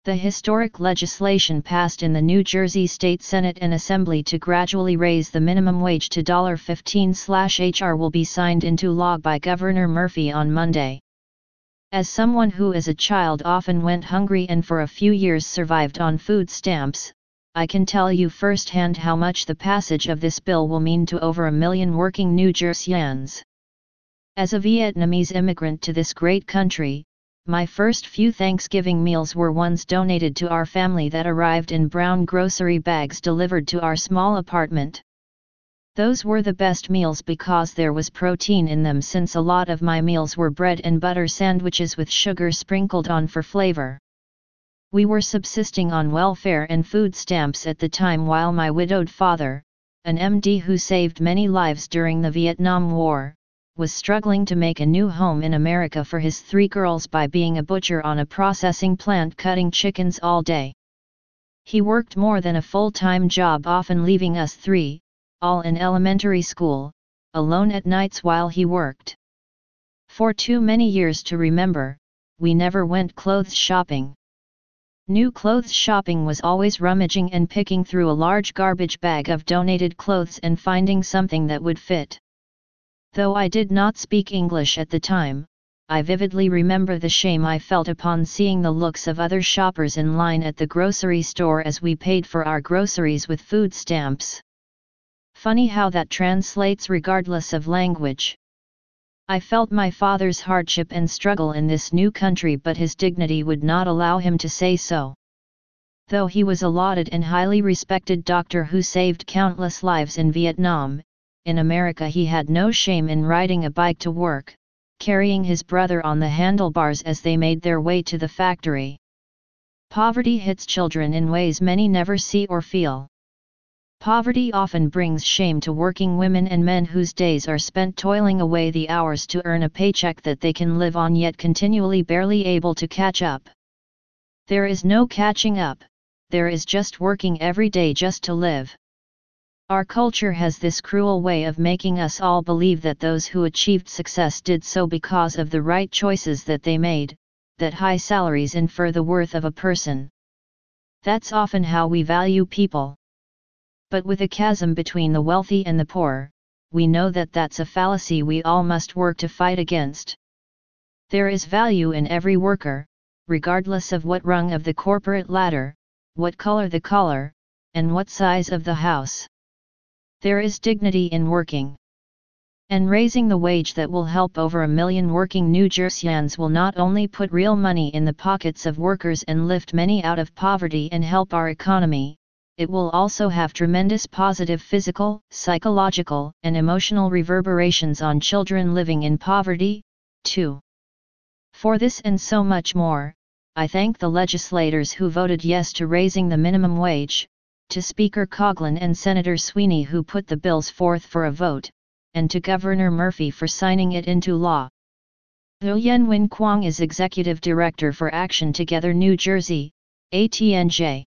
The historic legislation passed in the New Jersey State Senate and Assembly to gradually raise the minimum wage to $15/HR will be signed into law by Governor Murphy on Monday. As someone who as a child often went hungry and for a few years survived on food stamps, I can tell you firsthand how much the passage of this bill will mean to over 1 million working New Jerseyans. As a Vietnamese immigrant to this great country, my first few Thanksgiving meals were ones donated to our family that arrived in brown grocery bags delivered to our small apartment. Those were the best meals because there was protein in them, since a lot of my meals were bread and butter sandwiches with sugar sprinkled on for flavor. We were subsisting on welfare and food stamps at the time while my widowed father, an MD who saved many lives during the Vietnam War, was struggling to make a new home in America for his 3 girls by being a butcher on a processing plant cutting chickens all day. He worked more than a full-time job, often leaving us 3, all in elementary school, alone at nights while he worked. For too many years to remember, we never went clothes shopping. New clothes shopping was always rummaging and picking through a large garbage bag of donated clothes and finding something that would fit. Though I did not speak English at the time, I vividly remember the shame I felt upon seeing the looks of other shoppers in line at the grocery store as we paid for our groceries with food stamps. Funny how that translates regardless of language. I felt my father's hardship and struggle in this new country, but his dignity would not allow him to say so. Though he was a lauded and highly respected doctor who saved countless lives in Vietnam, in America he had no shame in riding a bike to work, carrying his brother on the handlebars as they made their way to the factory. Poverty hits children in ways many never see or feel. Poverty often brings shame to working women and men whose days are spent toiling away the hours to earn a paycheck that they can live on, yet continually barely able to catch up. There is no catching up, there is just working every day just to live. Our culture has this cruel way of making us all believe that those who achieved success did so because of the right choices that they made, that high salaries infer the worth of a person. That's often how we value people. But with a chasm between the wealthy and the poor, we know that that's a fallacy we all must work to fight against. There is value in every worker, regardless of what rung of the corporate ladder, what color the collar, and what size of the house. There is dignity in working. And raising the wage that will help over 1 million working New Jerseyans will not only put real money in the pockets of workers and lift many out of poverty and help our economy, it will also have tremendous positive physical, psychological, and emotional reverberations on children living in poverty, too. For this and so much more, I thank the legislators who voted yes to raising the minimum wage, to Speaker Coughlin and Senator Sweeney who put the bills forth for a vote, and to Governor Murphy for signing it into law. Nguyen Nguyen Quang is Executive Director for Action Together New Jersey, ATNJ.